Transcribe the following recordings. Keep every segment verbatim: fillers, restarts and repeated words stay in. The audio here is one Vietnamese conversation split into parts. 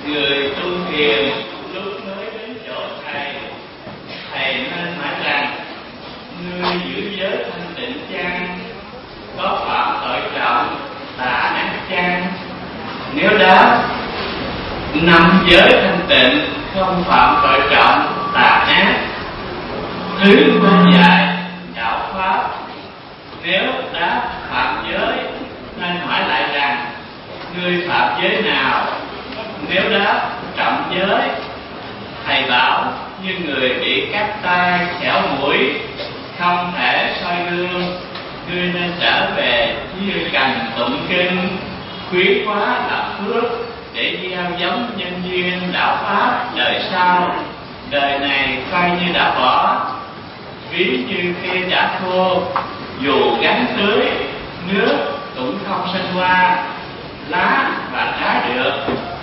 người tu thiền lúc mới đến chỗ thầy, thầy nên hỏi rằng: ngươi giữ giới thanh tịnh chăng? Có phạm tội trọng tà ác chăng? Nếu đáp năm giới thanh tịnh, không phạm tội trọng tà ác, thứ nên dạy đạo pháp. Nếu đáp phạm giới, nên hỏi lại rằng: ngươi phạm giới nào? Nếu đáp trọng giới, thầy bảo như người bị cắt tay, xẻo mũi, không thể soi gương, ngươi nên trở về như cần tụng kinh, khuyến khóa lập phước để gieo giống nhân duyên đạo pháp đời sau. Đời này coi như đã bỏ, ví như cây đã khô, dù gắn tưới nước cũng không sinh hoa lá và lá được.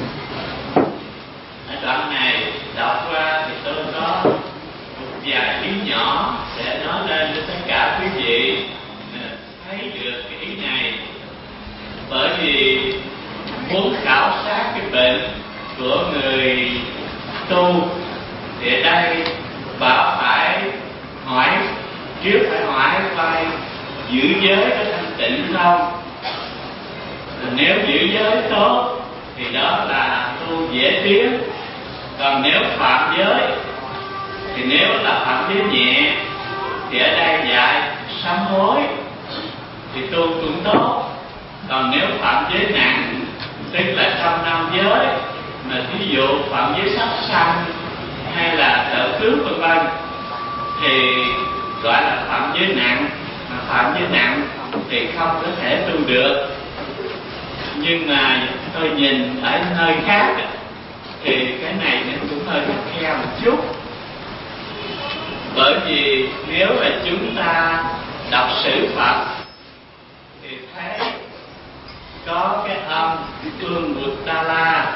Ở đoạn này đọc qua thì tôi có một vài ý nhỏ để nói lên cho tất cả quý vị thấy được cái ý này. Bởi vì muốn khảo sát cái bệnh của người tu thì ở đây bảo phải hỏi trước, phải hỏi coi giữ giới có thanh tịnh không. Nếu giữ giới tốt thì đó là tu dễ tiến. Còn nếu phạm giới thì nếu là phạm giới nhẹ thì ở đây dạy sám hối thì tu cũng tốt. Còn nếu phạm giới nặng, tức là trong năm giới mà ví dụ phạm giới sát sanh hay là trợ cướp vân vân thì gọi là phạm giới nặng. Mà phạm giới nặng thì không có thể tu được. Nhưng mà tôi nhìn ở nơi khác thì cái này nó cũng hơi khắt khe một chút. Bởi vì nếu mà chúng ta đọc sử Phật thì thấy có cái ông Tương Uttala,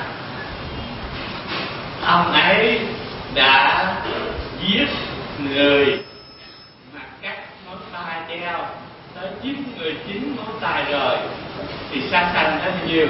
ông ấy đã giết người mà cắt ngón tay đeo tới chín người chín ngón tay rồi thì sát sanh rất nhiều.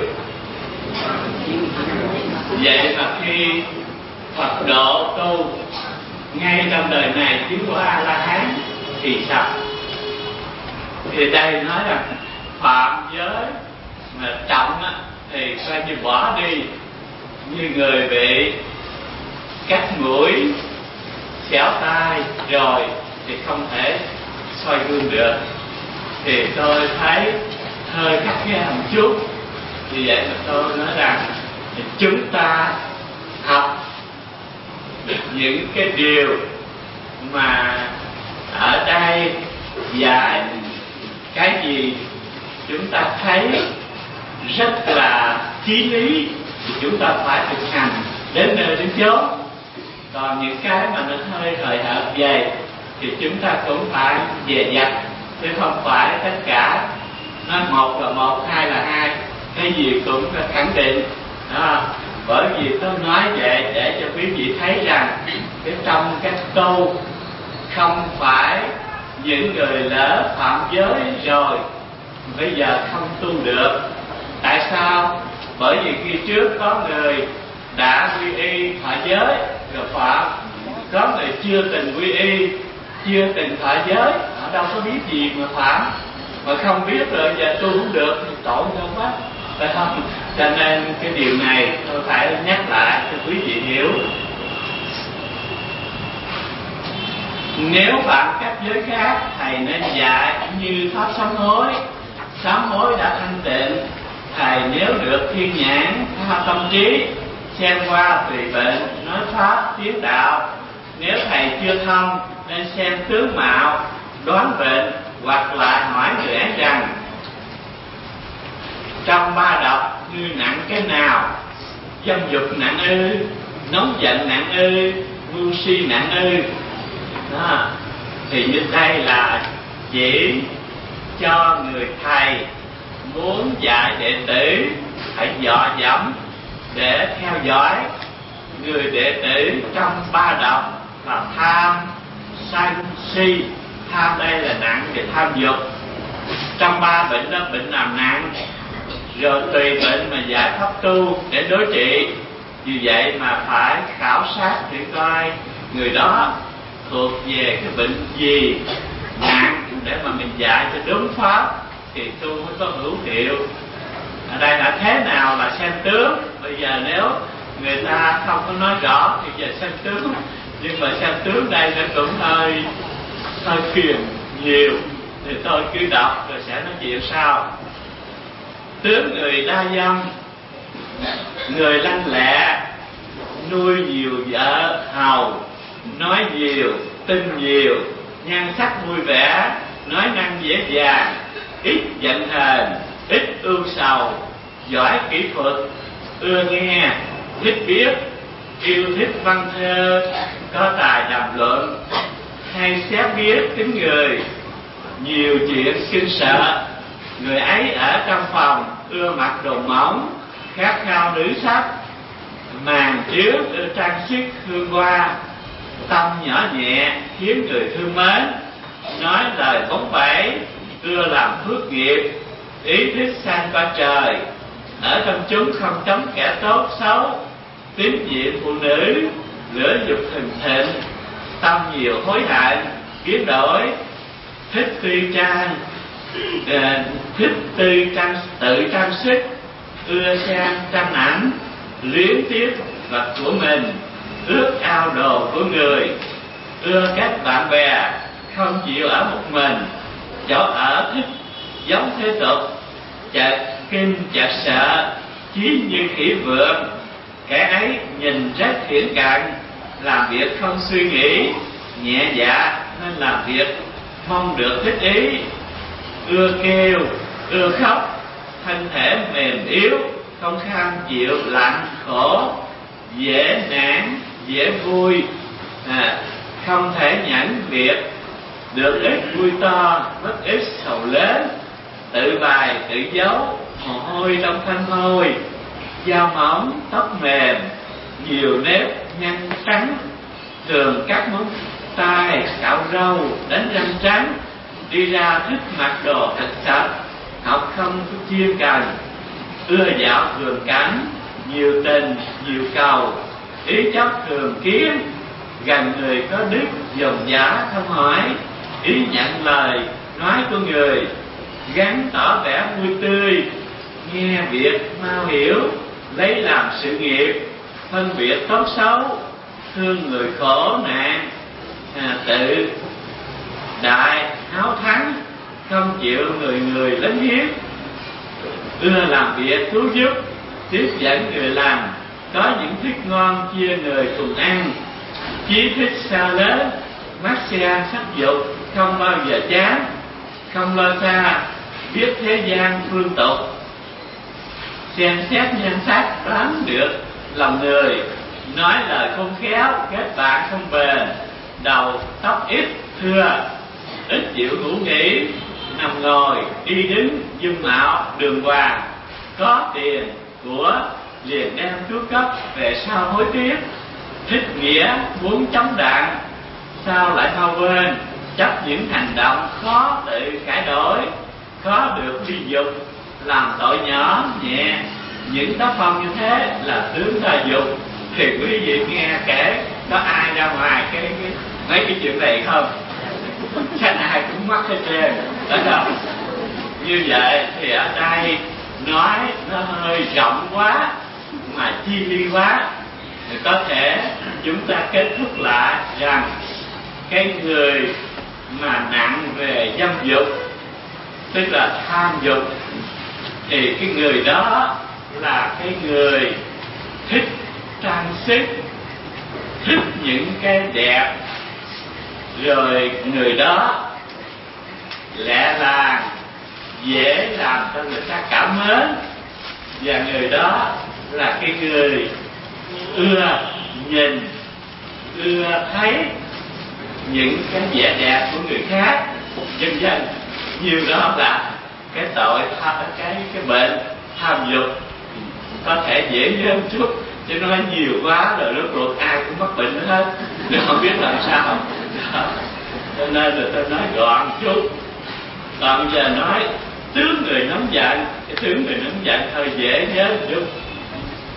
Vậy mà khi Phật độ tu ngay trong đời này chứng quả A La Hán thì sao? Thì đây nói rằng phạm giới mà trọng á, thì coi như bỏ đi, như người bị cắt mũi, xẻo tay rồi thì không thể soi gương được. Thì tôi thấy hơi khắt khe một chút. Vì vậy mà tôi nói rằng chúng ta học được những cái điều mà ở đây dạy cái gì chúng ta thấy rất là chí lý thì chúng ta phải thực hành đến nơi đến chốn. Còn những cái mà nó hơi hời hợt vậy thì chúng ta cũng phải dè dặt, chứ không phải tất cả nói một là một, hai là hai, cái gì cũng khẳng định đó. Bởi vì tôi nói vậy để cho quý vị thấy rằng cái trong cái tu không phải những người lỡ phạm giới rồi bây giờ không tu được. Tại sao? Bởi vì khi trước có người đã quy y thọ giới rồi phạm, có người chưa từng quy y, chưa từng thọ giới, họ đâu có biết gì mà phạm, mà không biết rồi giờ tu không được thì tội đâu quá, phải không? Cho nên cái điều này tôi phải nhắc lại cho quý vị hiểu. Nếu phạm các giới khác, thầy nên dạy như pháp sám hối. Sám hối đã thanh tịnh, thầy nếu được thiên nhãn, tha tâm trí, xem qua tùy bệnh, nói pháp tiến đạo. Nếu thầy chưa thông, nên xem tướng mạo, đoán bệnh, hoặc lại hỏi người ấy rằng trong ba độc ngươi nặng cái nào? Dâm dục nặng ư, nóng giận nặng ư, mưu si nặng ư? Đó. Thì như đây là chỉ cho người thầy muốn dạy đệ tử phải dò dẫm để theo dõi người đệ tử trong ba độc là tham, sân, si. Tham đây là nặng về tham dục. Trong ba bệnh đó, bệnh nào nặng rồi tùy bệnh mà giải pháp tu để đối trị. Vì vậy mà phải khảo sát để coi người đó thuộc về cái bệnh gì nặng để mà mình dạy cho đúng pháp thì tu mới có hữu hiệu. Ở đây là thế nào là xem tướng? Bây giờ nếu người ta không có nói rõ thì giờ xem tướng, nhưng mà xem tướng đây nó cũng hơi hơi phiền nhiều, thì tôi cứ đọc rồi sẽ nói chuyện sau. Tướng người đa dân, người lanh lẹ, nuôi nhiều vợ hầu, nói nhiều, tin nhiều, nhan sắc vui vẻ, nói năng dễ dàng, ít giận hờn, ít ưu sầu, giỏi kỹ thuật, ưa nghe, thích biết, yêu thích văn thơ, có tài đàm luận, hay xét biết tính người, nhiều chuyện kinh sợ. Người ấy ở trong phòng ưa mặc đồ mỏng, khát khao nữ sắc, màn trước ưa trang sức hương hoa, tâm nhỏ nhẹ khiến người thương mến, nói lời bóng bẩy, ưa làm phước nghiệp, ý thích sang qua trời, ở trong chúng không chống kẻ tốt xấu, tín nhiệm phụ nữ, lửa dục thịnh thịnh, tâm nhiều hối hận, biến đổi, thích tư trang, à, thích tư trang tự trang sức, ưa xem tranh ảnh, luyến tiếc vật của mình, ước ao đồ của người, ưa kết bạn bè, không chịu ở một mình, chỗ ở thích giống thế tục, chợt kinh chợt sợ, chí như khỉ vượn. Kẻ ấy nhìn rất thiển cận, làm việc không suy nghĩ, nhẹ dạ nên làm việc mong được thích ý, ưa kêu, ưa khóc, thân thể mềm yếu, không kham chịu lạnh khổ, dễ nản, dễ vui, à, không thể nhẫn việc, được ít vui to, mất ít sầu lớn, tự bài tự giấu, mồ hôi trong thân hôi, da mỏng, tóc mềm, nhiều nếp nhăn trắng, thường cắt móng tay, cạo râu, đánh răng trắng, đi ra thích mặc đồ thật sạch, học không chuyên cần, ưa dạo thường cảnh, nhiều tình, nhiều cầu, ý chấp thường kiến, gần người có đức, dòng giả không hỏi, ý nhận lời nói của người, gắn tỏ vẻ vui tươi, nghe việc mau hiểu, lấy làm sự nghiệp, phân biệt tốt xấu, thương người khổ nạn, à, tự đại háo thắng, không chịu người người lấn hiếp, ưa làm việc cứu giúp, tiếp dẫn người làm, có những thức ngon chia người cùng ăn, chí thích xa lớn, mắt xe sắc dục, không bao giờ chán, không lo xa, biết thế gian phương tục, xem xét nhan sắc đoán được lòng người, nói lời không khéo, kết bạn không bền, đầu tóc ít thưa, ít chịu ngủ nghỉ, nằm ngồi đi đứng dung mạo đường hoàng, có tiền của liền đem cứu cấp, về sau hối tiếc, thích nghĩa muốn chống đạn, sao lại mau quên, chấp những hành động khó tự cải đổi, khó được ly dục, làm tội nhỏ nhẹ. Những tác phong như thế là tướng đa dục. Thì quý vị nghe kể có ai ra ngoài cái, cái mấy cái chuyện này không? Chắc ai cũng mắc hết trơn đó đâu. Như vậy thì ở đây nói nó hơi rộng quá mà chi ly quá, thì có thể chúng ta kết thúc lại rằng cái người mà nặng về dâm dục, tức là tham dục, thì cái người đó là cái người thích trang sức, thích những cái đẹp, rồi người đó lẽ làng, dễ làm cho người ta cảm mến, và người đó là cái người ưa nhìn, ưa thấy những cái vẻ đẹp của người khác, vân vân. Nhiều đó là cái tội tham, cái cái bệnh tham dục có thể dễ nhớ một chút, chứ nói nhiều quá rồi rốt cuộc ai cũng mắc bệnh hết, nếu không biết làm sao. Đó. Cho nên là tôi nói gọn chút. Còn giờ nói tướng người nóng giận, cái tướng người nóng giận hơi dễ nhớ một chút.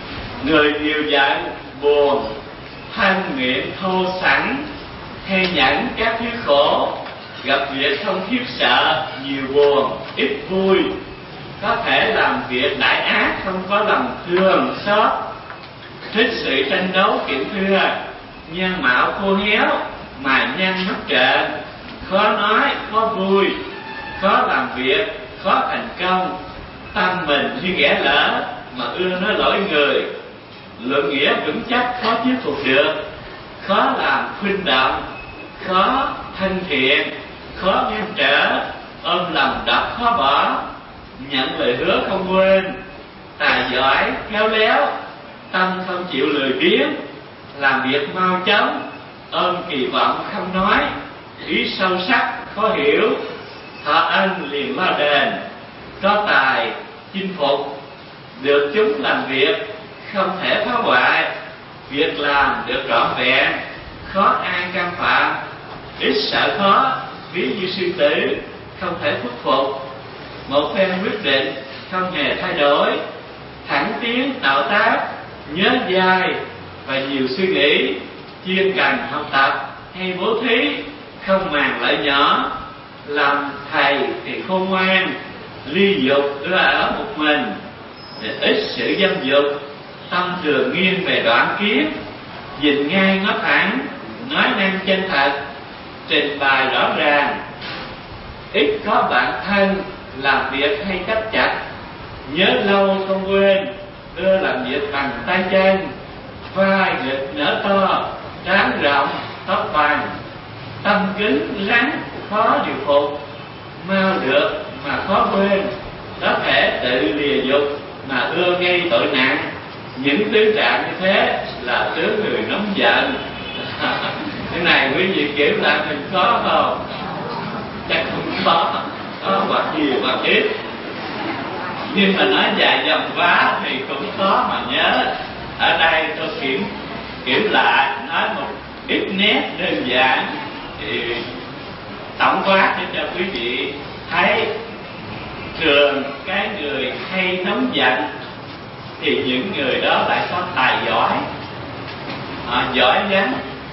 Người nhiều giận buồn, thân miệng thô sẵn, hay nhẫn các thứ khổ, gặp việc không khiếp sợ, nhiều buồn, ít vui, có thể làm việc đại ác, không có lòng thương xót, thích sự tranh đấu kiện thưa, nhân mạo khô héo, mà nhân mất trợn, khó nói, khó vui, khó làm việc, khó thành công, tâm mình khi ghẻ lỡ, mà ưa nói lỗi người, luận nghĩa vững chắc, khó thuyết phục được, khó làm khuynh động, khó thân thiện, khó ngăn trở, ôm lòng độc khó bỏ, nhận lời hứa không quên, tài giỏi khéo léo, tâm không chịu lười biếng, làm việc mau chóng, ôm kỳ vọng không nói, ý sâu sắc khó hiểu, thọ ân liền lo đền, có tài chinh phục, được chúng làm việc không thể phá hoại, việc làm được trọn vẹn, khó ai can phạm, ít sợ khó, ví như sư tử, không thể khuất phục, một phen quyết định không hề thay đổi, thẳng tiến tạo tác, nhớ dai và nhiều suy nghĩ, chuyên cần học tập hay bố thí, không màng lợi nhỏ, làm thầy thì khôn ngoan, ly dục ưa ở một mình, để ít sự dâm dục, tâm thường nghiêng về đoạn kiến, nhìn ngay ngó thẳng, nói năng chân thật, trình bày rõ ràng, ít có bạn thân, làm việc hay chấp chặt, nhớ lâu không quên, ưa làm việc bằng tay chân, vai ngực nở to, trán rộng, tóc bằng, tâm cứng rắn, khó điều phục, mau được mà khó quên, có thể tự lìa dục mà ưa gây tội nặng. Những tướng trạng như thế là tướng người nóng giận. Cái này quý vị kiểm lại mình có không? Chắc cũng có, có hoặc nhiều hoặc ít, nhưng mà nói dài dòng quá thì cũng khó mà nhớ. Ở đây tôi kiểm kiểm lại, nói một ít nét đơn giản thì tổng quát để cho quý vị thấy. Thường cái người hay nóng giận thì những người đó lại có tài giỏi, à, giỏi lắm,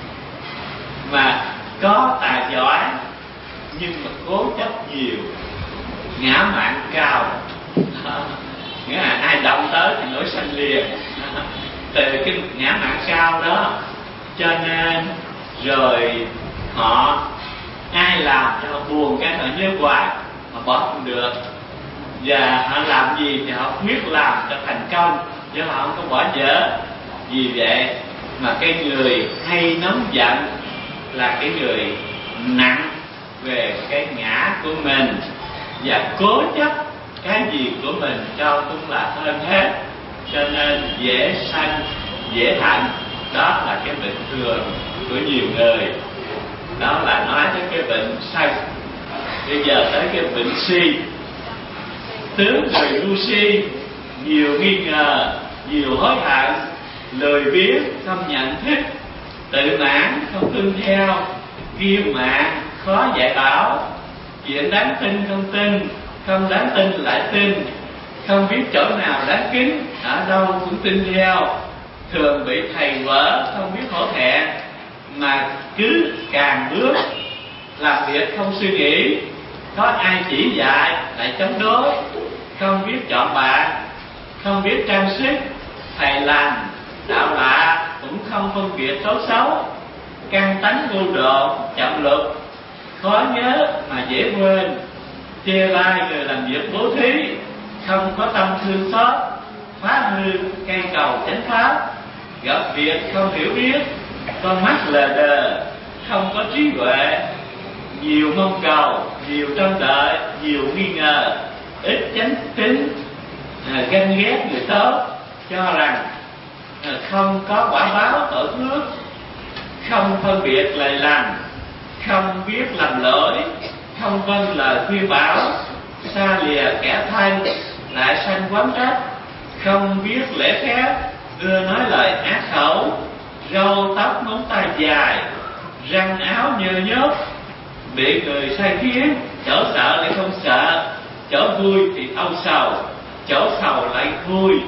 mà có tài giỏi nhưng mà cố chấp nhiều, ngã mạn cao, à, nghĩa là ai động tới thì nổi sanh liền. Từ cái ngã mạn cao đó cho nên rồi họ ai làm cho họ buồn cái họ nhớ hoài, họ bỏ không được, và họ làm gì thì họ quyết làm cho thành công, chứ họ không có bỏ dở. Vì vậy mà cái người hay nóng giận là cái người nặng về cái ngã của mình, và cố chấp cái gì của mình cho cũng là hơn hết, cho nên dễ sanh dễ hận. Đó là cái bệnh thường của nhiều người. Đó là nói tới cái bệnh sân. Bây giờ tới cái bệnh si. Tướng người ngu si, nhiều nghi ngờ, nhiều hối hận, lười biếng, không nhận thức, tự mãn, không tuân theo, kiêu mạn, khó dạy bảo, chuyện đáng tin không tin, không đáng tin lại tin, không biết chỗ nào đáng kính, ở đâu cũng tin theo, thường bị thầy vợ không biết hổ thẹn, mà cứ càng bước, làm việc không suy nghĩ, có ai chỉ dạy lại chống đối, không biết chọn bạn, không biết trang sức, thầy lành, đạo lạ cũng không phân biệt tốt xấu, căn tánh vô độ, chậm lục, khó nhớ mà dễ quên, chê bai người làm việc bố thí, không có tâm thương xót, phá hư cây cầu chánh pháp, gặp việc không hiểu biết, con mắt lờ đờ, không có trí huệ, nhiều mong cầu, nhiều trông đợi, nhiều nghi ngờ, ít chánh tín, à, ganh ghét người tốt, cho rằng à, không có quả báo tội phước, không phân biệt lời lành, không biết làm lỗi, không vâng lời khuyên bảo, xa lìa kẻ thân, lại sanh quán trách, không biết lễ phép, ưa nói lời ác khẩu, râu tóc móng tay dài, răng áo nhơ nhớp, bị người sai khiến, chỗ sợ lại không sợ, chỗ vui thì âu sầu, chỗ sầu lại vui,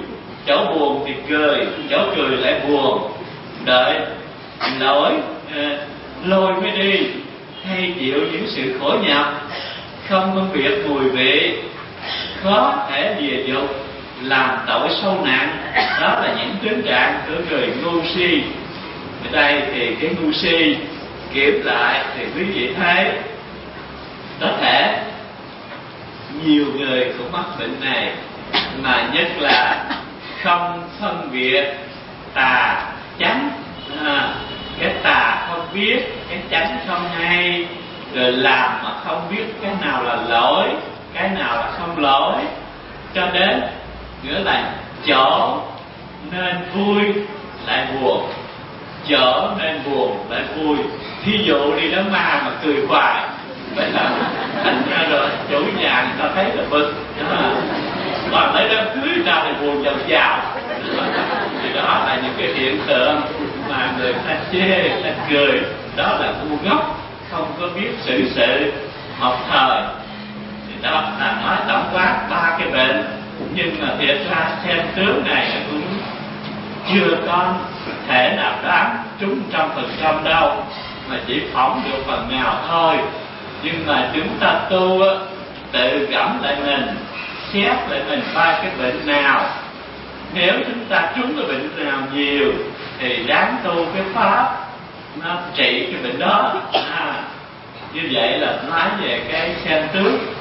chỗ buồn thì cười, chỗ cười lại buồn, đợi lỗi à, lôi mới đi, hay chịu những sự khổ nhọc, không phân biệt mùi vị, khó thể về dục, làm tội sâu nặng. Đó là những tướng trạng của người ngu si. Ở đây thì cái ngu si kiểm lại thì quý vị thấy có thể nhiều người cũng mắc bệnh này, mà nhất là không phân biệt tà chánh. À, cái tà không biết, cái chánh không hay, rồi làm mà không biết cái nào là lỗi, cái nào là không lỗi, cho đến nghĩa là chỗ nên vui lại buồn, chỗ nên buồn lại vui. Thí dụ đi đám ma mà cười hoài, vậy là thành ra rồi chủ nhà người ta thấy là bực, còn lấy đám cưới ra thì buồn giàu giàu. Thì đó là những cái hiện tượng mà người ta chê, người ta cười, đó là ngu ngốc, không có biết xử sự học thời. Thì đó là nói tổng quát ba cái bệnh, nhưng mà thiệt ra xem tướng này cũng chưa có thể nào đoán trúng trăm phần trăm đâu, mà chỉ phỏng được phần nào thôi. Nhưng mà chúng ta tu á, tự gẫm lại mình, xét lại mình ba cái bệnh nào. Nếu chúng ta trúng cái bệnh nào nhiều thì đáng tu cái pháp nó trị cái bệnh đó. À, như vậy là nói về cái xem tướng.